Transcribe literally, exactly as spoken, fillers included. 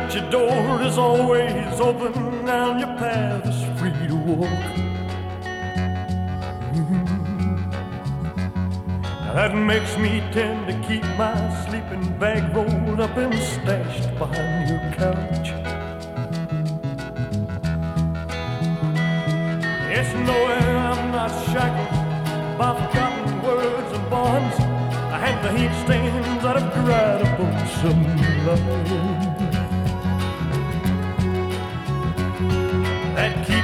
that your door is always open and your path is free to walk. Mm-hmm. Now that makes me tend to keep my sleeping bag rolled up and stashed behind your couch. It's knowing I'm not shackled by forgotten words and bonds. I have the heat stains that have dried up on some line. That key